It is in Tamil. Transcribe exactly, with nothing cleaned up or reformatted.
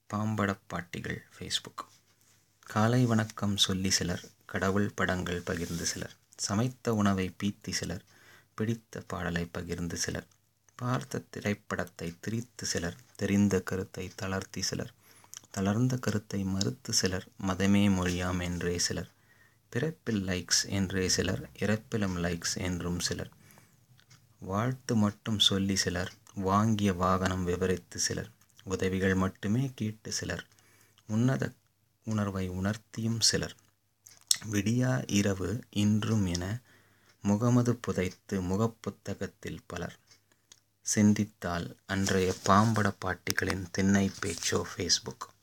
பாம்படப் பாட்டிகள் ஃபேஸ்புக். காலை வணக்கம் சொல்லி சிலர், கடவுள் படங்கள் பகிர்ந்து சிலர், சமைத்த உணவை பீத்தி சிலர், பிடித்த பாடலை பகிர்ந்து சிலர், பார்த்த திரைப்படத்தை திரித்து சிலர், தெரிந்த கருத்தை தளர்த்தி சிலர், தளர்ந்த கருத்தை மறுத்து சிலர், மதமே மொழியாம் என்றே சிலர், பிறப்பில் லைக்ஸ் என்றே சிலர், இறப்பிலும் லைக்ஸ் என்றும் சிலர், வாழ்த்து மட்டும் சொல்லி சிலர், வாங்கிய வாகனம் விவரித்து சிலர், உதவிகள் மட்டுமே கேட்டு சிலர், உன்னத உணர்வை உணர்த்தியும் சிலர், விடியா இரவு இன்றும் என முகமது புதைத்து முகப்புத்தகத்தில் பலர். சிந்தித்தால் அன்றைய பாம்பட பாட்டிகளின் திண்ணை பேச்சோ ஃபேஸ்புக்.